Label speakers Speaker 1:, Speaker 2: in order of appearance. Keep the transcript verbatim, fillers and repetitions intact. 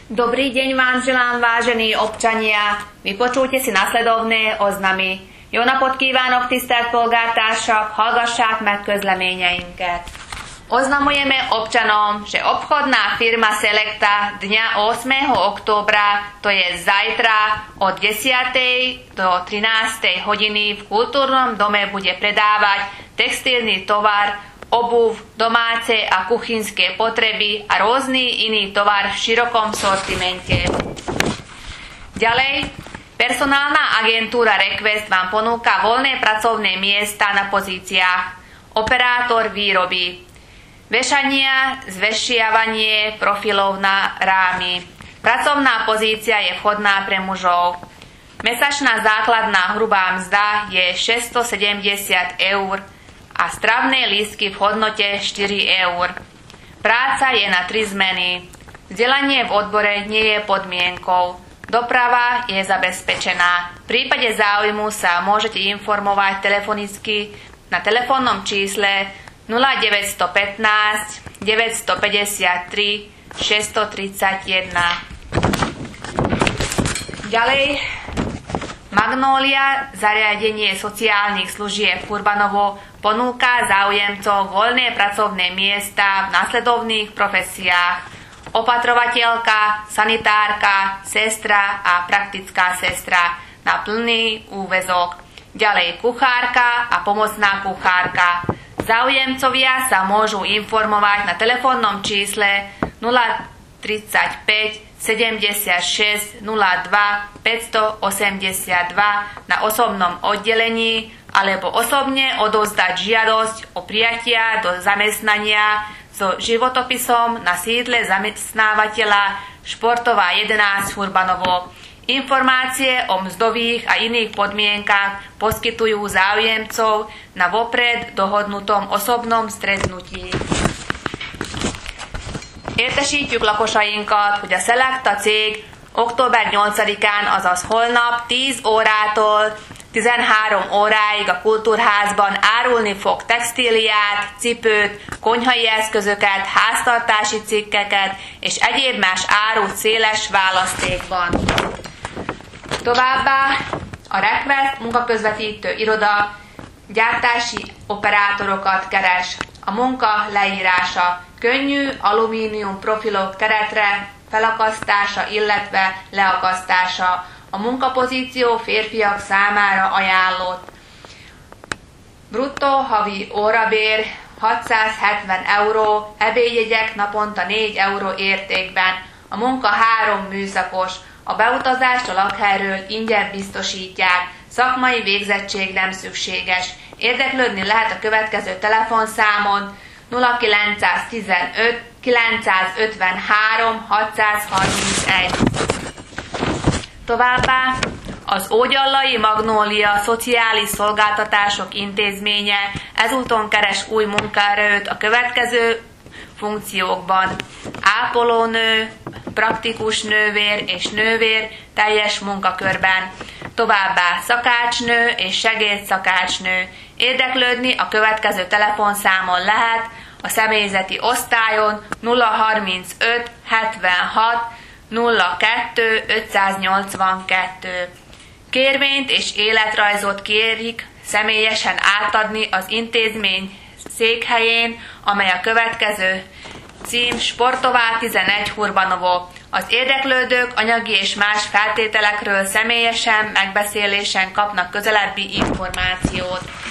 Speaker 1: Dobrý deň vám želám, vážení občania. Vypočujte si nasledovné oznamy. Jó napot kívánok, tisztelt polgártársak, hallgassák meg közleményeinket. Oznamujeme občanom, že obchodná firma Selecta dňa ôsmeho októbra, to je zajtra od desiatej do trinástej hodiny v kultúrnom dome bude predávať textilný tovar, obuv, domáce a kuchynské potreby a rôzny iný tovar v širokom sortimente. Ďalej, personálna agentúra Request vám ponúka voľné pracovné miesta na pozíciách operátor výroby, vešania, zvešiavanie profilov na rámy. Pracovná pozícia je vhodná pre mužov. Mesačná základná hrubá mzda je šesťstosedemdesiat eur a stravné lístky v hodnote štyri eur. Práca je na tri zmeny. Vzdelanie v odbore nie je podmienkou. Doprava je zabezpečená. V prípade záujmu sa môžete informovať telefonicky na telefónnom čísle nula deväť jedna päť, deväť päť tri, šesť tri jeden. Ďalej, Magnólia, zariadenie sociálnych služieb Urbanovo, ponúka záujemcov voľné pracovné miesta v nasledovných profesiách: opatrovateľka, sanitárka, sestra a praktická sestra na plný úväzok. Ďalej kuchárka a pomocná kuchárka. Záujemcovia sa môžu informovať na telefónnom čísle nula tridsaťpäť, sedemdesiatšesť, nula dva, päťstoosemdesiatdva na osobnom oddelení alebo osobne odovzdať žiadosť o prijatia do zamestnania so životopisom na sídle zamestnávateľa Športová jedenásť Urbanovo. Informácie o mzdových a iných podmienkach poskytujú záujemcov na vopred dohodnutom osobnom stretnutí. Értesítjük lakosainkat, hogy a Selecta cég október nyolcadikán, azaz holnap tíz órától tizenhárom óráig a Kultúrházban árulni fog textíliát, cipőt, konyhai eszközöket, háztartási cikkeket és egyéb más árut széles választékban. Továbbá a Request munkaközvetítő iroda gyártási operátorokat keres. A munka leírása: könnyű alumínium profilok keretre felakasztása, illetve leakasztása. A munkapozíció férfiak számára ajánlott. Bruttó havi órabér hatszázhetven euró, ebédjegyek naponta négy euró értékben. A munka három műszakos. A beutazást a lakhelyről ingyen biztosítják. Szakmai végzettség szükséges. Érdeklődni lehet a következő telefonszámon nulla kilencszáztizenöt, kilencszázötvenhárom, hatszázharmincegy. Továbbá az Ógyallai Magnólia Szociális Szolgáltatások Intézménye ezúton keres új munkaerőt a következő funkciókban: ápolónő, praktikus nővér és nővér teljes munkakörben. Továbbá szakácsnő és segédszakácsnő. Érdeklődni a következő telefonszámon lehet: a személyzeti osztályon nulla harmincöt, hetvenhat, nulla kettő, ötszáznyolcvankettő. Kérvényt és életrajzot kérik személyesen átadni az intézmény székhelyén, amely a következő cím: Športová tizenegy Urbanovo. Az érdeklődők anyagi és más feltételekről személyesen megbeszélésen kapnak közelebbi információt.